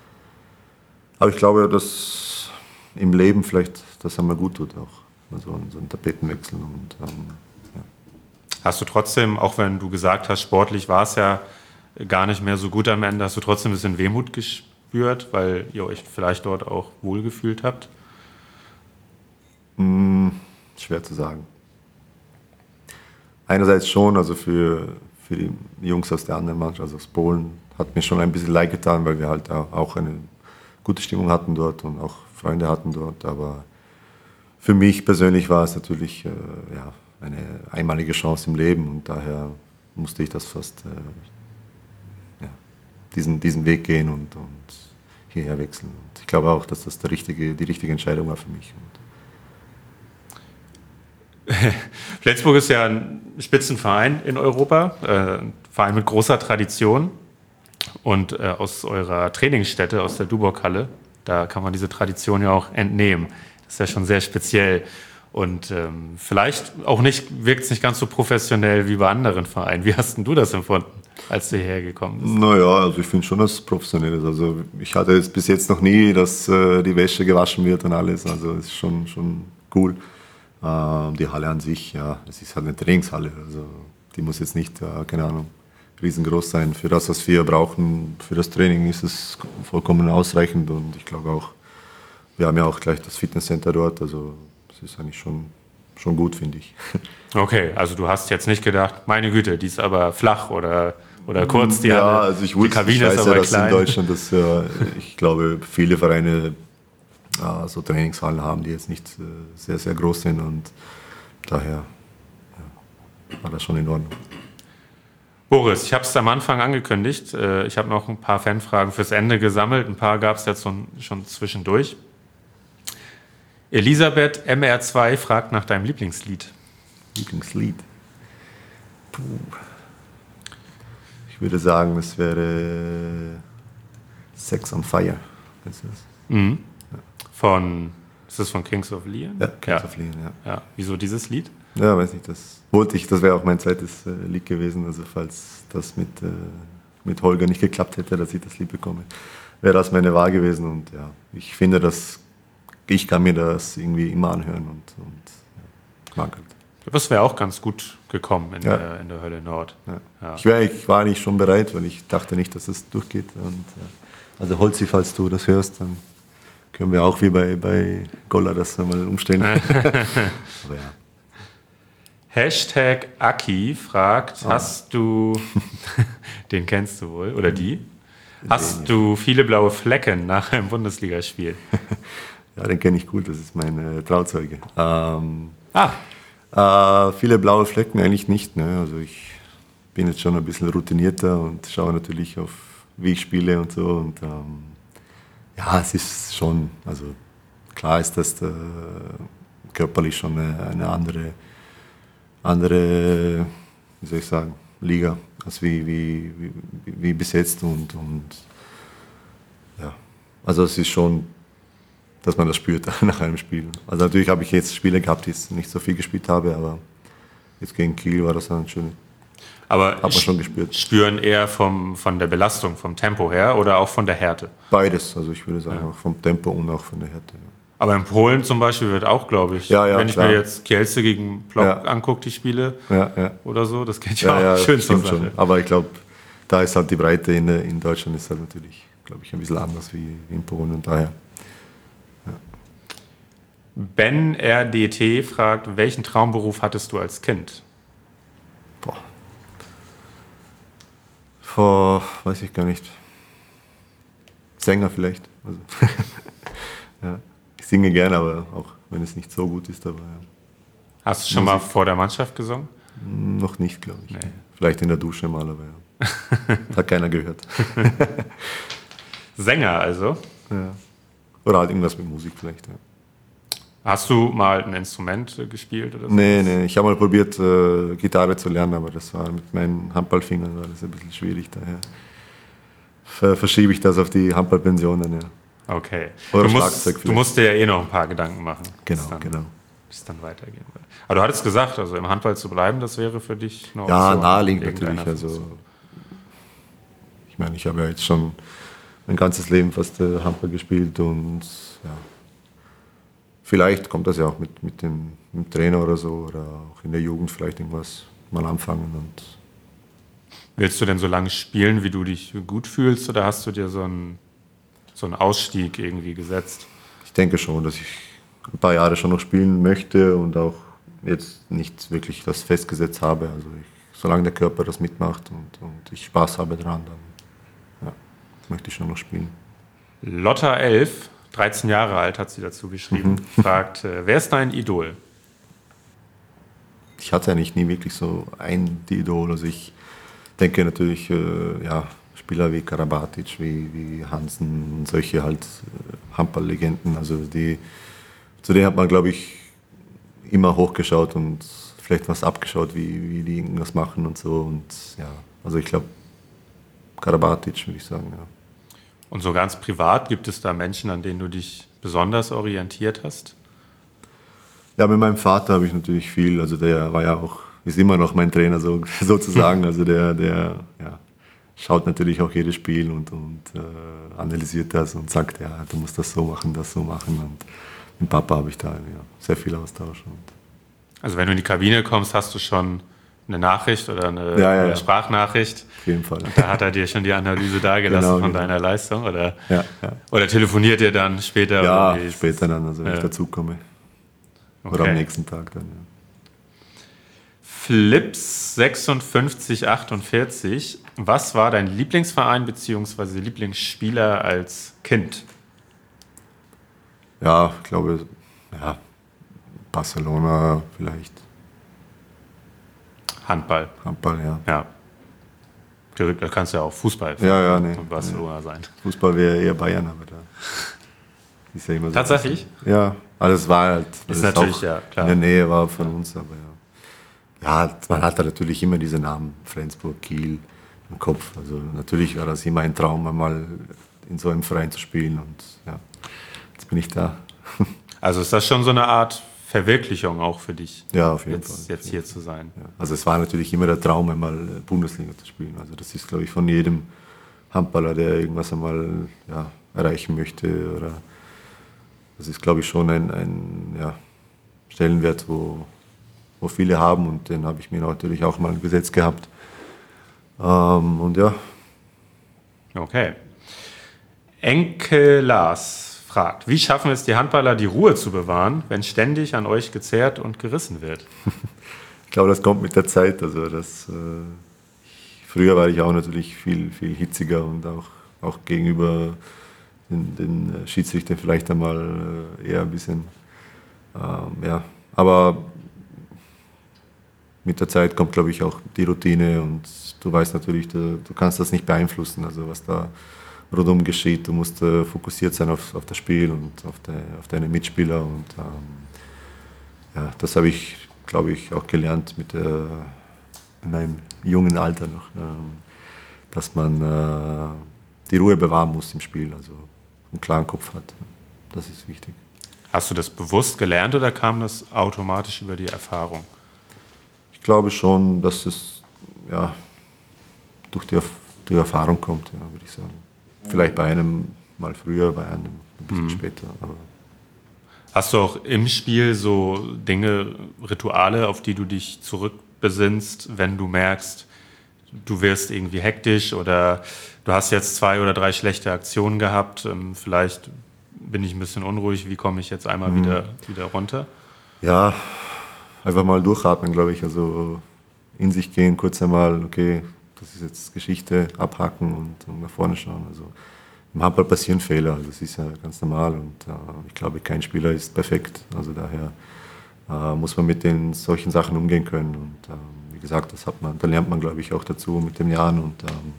aber ich glaube, dass im Leben vielleicht das einmal gut tut auch. Also so ein Tapetenwechsel. Und, ähm, ja. Hast du trotzdem, auch wenn du gesagt hast, sportlich war es ja gar nicht mehr so gut am Ende, hast du trotzdem ein bisschen Wehmut gespürt, weil ihr euch vielleicht dort auch wohlgefühlt habt? Hm, schwer zu sagen. Einerseits schon, also für, für die Jungs aus der anderen Mannschaft, also aus Polen, hat mir schon ein bisschen leid getan, weil wir halt auch eine gute Stimmung hatten dort und auch Freunde hatten dort. Aber für mich persönlich war es natürlich äh, ja, eine einmalige Chance im Leben und daher musste ich das fast äh, ja, diesen, diesen Weg gehen und, und hierher wechseln. Und ich glaube auch, dass das der richtige, die richtige Entscheidung war für mich. Und Flensburg ist ja ein Spitzenverein in Europa, äh, ein Verein mit großer Tradition. Und äh, aus eurer Trainingsstätte, aus der Duborg-Halle, da kann man diese Tradition ja auch entnehmen. Das ist ja schon sehr speziell. Und ähm, vielleicht auch nicht, wirkt es nicht ganz so professionell wie bei anderen Vereinen. Wie hast denn du das empfunden, als du hierher gekommen bist? Naja, also ich finde schon, dass es professionell ist. Also ich hatte jetzt bis jetzt noch nie, dass äh, die Wäsche gewaschen wird und alles. Also es ist schon, schon cool. Ähm, die Halle an sich, ja, es ist halt eine Trainingshalle. Also die muss jetzt nicht, äh, keine Ahnung, riesengroß sein. Für das, was wir brauchen, für das Training ist es vollkommen ausreichend. Und ich glaube auch, wir haben ja auch gleich das Fitnesscenter dort. Also es ist eigentlich schon, schon gut, finde ich. Okay, also du hast jetzt nicht gedacht, meine Güte, die ist aber flach oder, oder kurz, die, ja, Halle, also ich die wusste, Kabine ich ist weiß ja, aber dass klein. in Deutschland, dass, äh, ich glaube, viele Vereine äh, so Trainingshallen haben, die jetzt nicht äh, sehr, sehr groß sind und daher ja, war das schon in Ordnung. Boris, ich habe es am Anfang angekündigt. äh, Ich habe noch ein paar Fanfragen fürs Ende gesammelt. Ein paar gab es jetzt schon, schon zwischendurch. Elisabeth M R zwei fragt nach deinem Lieblingslied. Lieblingslied? Puh. Ich würde sagen, es wäre Sex on Fire. Kennst du das? Mhm. Von Ist das von Kings of Leon? Ja, Kings ja. of Leon, ja. ja. Wieso dieses Lied? Ja, weiß nicht, das wollte ich, das wäre auch mein zweites äh, Lied gewesen, also falls das mit, äh, mit Holger nicht geklappt hätte, dass ich das Lied bekomme, wäre das meine Wahl gewesen und ja, ich finde, dass ich kann mir das irgendwie immer anhören und, und ja, mag halt. Das wäre auch ganz gut gekommen in, ja. der, in der Hölle Nord. Ja. Ja. Ich, wär, ich war nicht schon bereit, weil ich dachte nicht, dass es durchgeht. Und, ja. Also Holzi, falls du das hörst, dann können wir auch wie bei, bei Golla das mal umstellen. Aber ja. Hashtag Aki fragt, oh. hast du, den kennst du wohl, oder die? Hast den, du viele blaue Flecken nach einem Bundesligaspiel? Ja, den kenne ich gut, das ist mein äh, Trauzeuge. Ähm, ah. Äh, viele blaue Flecken eigentlich nicht. Ne? Also ich bin jetzt schon ein bisschen routinierter und schaue natürlich auf, wie ich spiele und so. Und ähm, ja, es ist schon, also klar ist das äh, körperlich schon eine, eine andere, andere, wie soll ich sagen, Liga, als wie, wie, wie, wie bis jetzt. Und, und ja, also es ist schon, dass man das spürt nach einem Spiel. Also natürlich habe ich jetzt Spiele gehabt, die ich nicht so viel gespielt habe, aber jetzt gegen Kiel war das dann schön. Aber hat man schon gespürt. Spüren eher vom, von der Belastung, vom Tempo her oder auch von der Härte? Beides, also ich würde sagen, ja. auch vom Tempo und auch von der Härte. Ja. Aber in Polen zum Beispiel wird auch, glaube ich, ja, ja, wenn ich klar. mir jetzt Kielce gegen Plock ja. angucke, die Spiele ja, ja. oder so, das geht ja, ja auch ja, schön zur Sache. Schon. Aber ich glaube, da ist halt die Breite in, in Deutschland ist halt natürlich, glaube ich, ein bisschen anders wie in Polen und daher. Ben R D T fragt, welchen Traumberuf hattest du als Kind? Boah. Vor, weiß ich gar nicht. Sänger vielleicht. Also ja. Ich singe gerne, aber auch wenn es nicht so gut ist. Aber, ja. Hast du schon Musik. mal vor der Mannschaft gesungen? Noch nicht, glaube ich. Nee. Vielleicht in der Dusche mal, aber ja. Hat keiner gehört. Sänger also? Ja. Oder halt irgendwas mit Musik vielleicht, ja. Hast du mal ein Instrument äh, gespielt oder so? Nee, nee, ich habe mal probiert, äh, Gitarre zu lernen, aber das war mit meinen Handballfingern war das ein bisschen schwierig, daher ver- verschiebe ich das auf die Handballpensionen, ja. Okay. Oder du, Schlagzeug musst, du musst dir ja eh noch ein paar Gedanken machen, genau, dann, genau. bis es dann weitergehen wird. Aber du hattest gesagt, also im Handball zu bleiben, das wäre für dich eine Option. Ja, naheliegend natürlich, also ich meine, ich habe ja jetzt schon mein ganzes Leben fast äh, Handball gespielt und ja, vielleicht kommt das ja auch mit, mit, dem, mit dem Trainer oder so oder auch in der Jugend vielleicht irgendwas mal anfangen. Und willst du denn so lange spielen, wie du dich gut fühlst oder hast du dir so einen, so einen Ausstieg irgendwie gesetzt? Ich denke schon, dass ich ein paar Jahre schon noch spielen möchte und auch jetzt nicht wirklich das festgesetzt habe. Also ich, solange der Körper das mitmacht und, und ich Spaß habe dran, dann ja, möchte ich schon noch spielen. Lotta elf, dreizehn Jahre alt, hat sie dazu geschrieben, mhm. fragt, äh, wer ist dein Idol? Ich hatte eigentlich nie wirklich so ein Idol. Also ich denke natürlich, äh, ja, Spieler wie Karabatic, wie, wie Hansen und solche halt äh, Handball-Legenden. Also die, zu denen hat man, glaube ich, immer hochgeschaut und vielleicht was abgeschaut, wie, wie die irgendwas machen und so. Und ja, also ich glaube, Karabatic würde ich sagen, ja. Und so ganz privat, gibt es da Menschen, an denen du dich besonders orientiert hast? Ja, mit meinem Vater habe ich natürlich viel, also der war ja auch, ist immer noch mein Trainer so, sozusagen, also der, der ja, schaut natürlich auch jedes Spiel und, und äh, analysiert das und sagt, ja, du musst das so machen, das so machen und mit Papa habe ich da ja, sehr viel Austausch. Und also wenn du in die Kabine kommst, hast du schon eine Nachricht oder eine, ja, ja, eine ja. Sprachnachricht. Auf jeden Fall. Da hat er dir schon die Analyse dargelassen genau, von genau. deiner Leistung? Oder, ja, ja. oder telefoniert ihr dann später? Ja, später dann, also wenn ja. ich dazukomme. Okay. Oder am nächsten Tag dann, ja. Flips sechsundfünfzig achtundvierzig. Was war dein Lieblingsverein bzw. Lieblingsspieler als Kind? Ja, ich glaube, ja, Barcelona vielleicht. Handball. Handball, ja. Ja. Da kannst du ja auch Fußball ja, ja, nee, von Barcelona nee. sein. Fußball wäre eher Bayern, aber da ist ja immer so. Tatsächlich? Ja, also es war halt. Ist natürlich, ja, klar. In der Nähe war von uns, aber ja. Ja, man hat da natürlich immer diese Namen, Flensburg, Kiel im Kopf. Also natürlich war das immer ein Traum, einmal in so einem Verein zu spielen und ja, jetzt bin ich da. Also ist das schon so eine Art Verwirklichung auch für dich, Ja, auf jeden jetzt, Fall. jetzt hier zu sein? Ja. Also es war natürlich immer der Traum, einmal Bundesliga zu spielen. Also das ist, glaube ich, von jedem Handballer, der irgendwas einmal ja, erreichen möchte. Oder das ist, glaube ich, schon ein, ein ja, Stellenwert, wo, wo viele haben, und den habe ich mir natürlich auch mal gesetzt gehabt. Ähm, und ja. Okay. Enkel Lars fragt, wie schaffen es die Handballer, die Ruhe zu bewahren, wenn ständig an euch gezerrt und gerissen wird? Ich glaube, das kommt mit der Zeit. Also das, äh, früher war ich auch natürlich viel, viel hitziger und auch, auch gegenüber den, den Schiedsrichtern vielleicht einmal eher ein bisschen, ähm, ja. Aber mit der Zeit kommt, glaube ich, auch die Routine, und du weißt natürlich, du, du kannst das nicht beeinflussen, also was da rundum geschieht. Du musst äh, fokussiert sein auf, auf das Spiel und auf, de, auf deine Mitspieler, und ähm, ja, das habe ich, glaube ich, auch gelernt mit äh, in meinem jungen Alter noch, ähm, dass man äh, die Ruhe bewahren muss im Spiel, also einen klaren Kopf hat. Das ist wichtig. Hast du das bewusst gelernt oder kam das automatisch über die Erfahrung? Ich glaube schon, dass es ja, durch die, die Erfahrung kommt, ja, würde ich sagen. Vielleicht bei einem mal früher, bei einem ein bisschen mhm. später. Aber hast du auch im Spiel so Dinge, Rituale, auf die du dich zurückbesinnst, wenn du merkst, du wirst irgendwie hektisch oder du hast jetzt zwei oder drei schlechte Aktionen gehabt, vielleicht bin ich ein bisschen unruhig, wie komme ich jetzt einmal mhm. wieder, wieder runter? Ja, einfach mal durchatmen, glaube ich. Also in sich gehen, kurz einmal, okay, das ist jetzt Geschichte, abhaken und, und nach vorne schauen. Also im Handball passieren Fehler, das ist ja ganz normal, und äh, ich glaube, kein Spieler ist perfekt. Also daher äh, muss man mit den solchen Sachen umgehen können. Und äh, wie gesagt, das hat man, da lernt man, glaube ich, auch dazu mit den Jahren. Und ähm,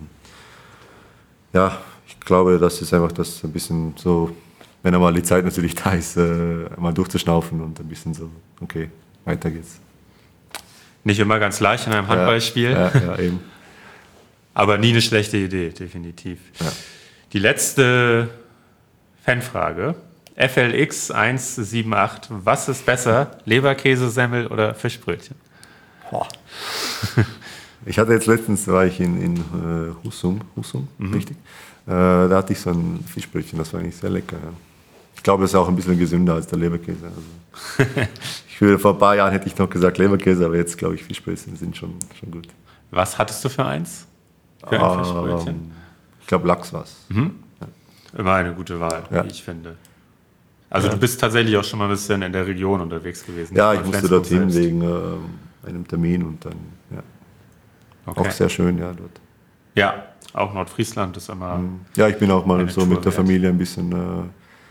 ja, ich glaube, das ist einfach das ein bisschen so, wenn einmal die Zeit natürlich da ist, äh, mal durchzuschnaufen und ein bisschen so, okay, weiter geht's. Nicht immer ganz leicht in einem Handballspiel. Ja, ja, ja, eben. Aber nie eine schlechte Idee, definitiv. Ja. Die letzte Fanfrage. F L X eins sieben acht. Was ist besser, Leberkäse, Semmel oder Fischbrötchen? Boah. Ich hatte jetzt letztens, war ich in, in uh, Husum, Husum mhm. richtig? Äh, da hatte ich so ein Fischbrötchen, das war eigentlich sehr lecker. Ja. Ich glaube, das ist auch ein bisschen gesünder als der Leberkäse. Also, ich würde, vor ein paar Jahren hätte ich noch gesagt Leberkäse, aber jetzt glaube ich, Fischbrötchen sind schon, schon gut. Was hattest du für eins? Für ein ähm, Fischbrötchen? Ich glaube, Lachs war es. Mhm. Ja. Immer eine gute Wahl, ja. wie ich finde. Also ja. du bist tatsächlich auch schon mal ein bisschen in der Region unterwegs gewesen. Ja, ich musste dorthin wegen äh, einem Termin und dann, ja. Okay. Auch sehr schön, ja, dort. Ja, auch Nordfriesland ist immer... Ja, ich bin auch mal so mit der Familie ein bisschen äh, mit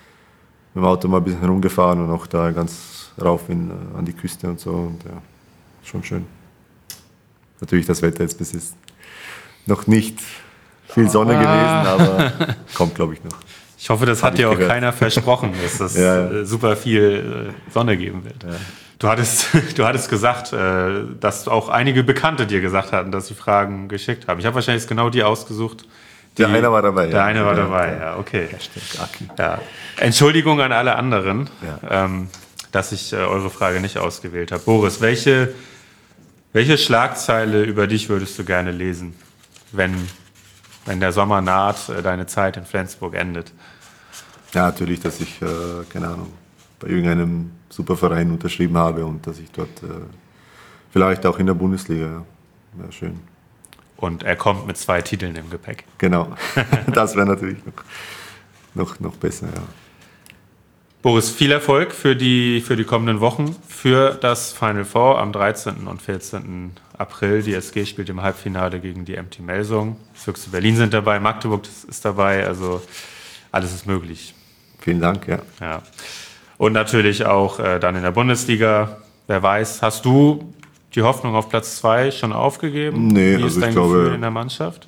dem Auto mal ein bisschen herumgefahren und auch da ganz rauf in, äh, an die Küste und so, und ja, schon schön. Natürlich das Wetter jetzt bis jetzt noch nicht viel Sonne ah. gewesen, aber kommt, glaube ich, noch. Ich hoffe, das hat dir auch keiner versprochen, dass es ja, ja. super viel Sonne geben wird. Ja. Du hattest, du hattest gesagt, dass auch einige Bekannte dir gesagt hatten, dass sie Fragen geschickt haben. Ich habe wahrscheinlich genau die ausgesucht. Die, der eine war dabei. Der ja. eine war dabei, ja, ja okay. Ja. Entschuldigung an alle anderen, ja. ähm, dass ich äh, eure Frage nicht ausgewählt habe. Boris, welche, welche Schlagzeile über dich würdest du gerne lesen, wenn, wenn der Sommer naht, äh, deine Zeit in Flensburg endet? Ja, natürlich, dass ich, äh, keine Ahnung, bei irgendeinem Superverein unterschrieben habe und dass ich dort äh, vielleicht auch in der Bundesliga, ja, wäre schön. Und er kommt mit zwei Titeln im Gepäck. Genau, das wäre natürlich noch, noch, noch besser, ja. Boris, viel Erfolg für die, für die kommenden Wochen, für das Final Four am dreizehnten und vierzehnten April. Die S G spielt im Halbfinale gegen die M T Melsung. Füchse Berlin sind dabei, Magdeburg ist dabei, also alles ist möglich. Vielen Dank, ja. ja. Und natürlich auch äh, dann in der Bundesliga. Wer weiß, hast du die Hoffnung auf Platz zwei schon aufgegeben? Nee, Wie also ist dein ich glaube, Gefühl in der Mannschaft?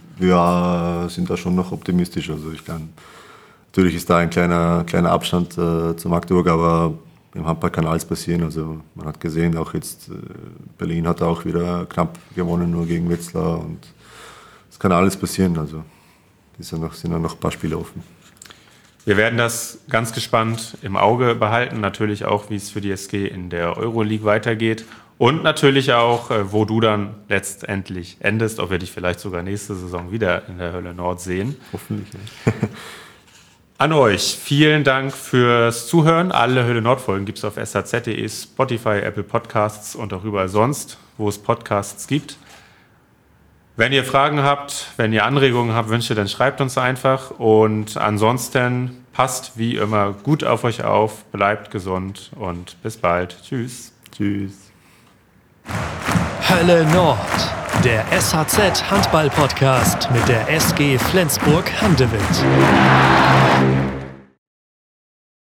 Wir sind da schon noch optimistisch. Also ich kann, natürlich ist da ein kleiner, kleiner Abstand äh, zu Magdeburg, aber im Handball kann alles passieren. Also man hat gesehen, auch jetzt äh, Berlin hat auch wieder knapp gewonnen, nur gegen Wetzlar, und es kann alles passieren. Also es sind noch, sind noch ein paar Spiele offen. Wir werden das ganz gespannt im Auge behalten, natürlich auch, wie es für die S G in der Euroleague weitergeht und natürlich auch, wo du dann letztendlich endest, ob wir dich vielleicht sogar nächste Saison wieder in der Hölle Nord sehen. Hoffentlich nicht. An euch, vielen Dank fürs Zuhören. Alle Hölle Nord-Folgen gibt es auf S H Z punkt de, Spotify, Apple Podcasts und auch überall sonst, wo es Podcasts gibt. Wenn ihr Fragen habt, wenn ihr Anregungen habt, Wünsche, dann schreibt uns einfach. Und ansonsten passt wie immer gut auf euch auf, bleibt gesund und bis bald. Tschüss. Tschüss. Hölle Nord, der S H Z Handball Podcast mit der S G Flensburg-Handewitt.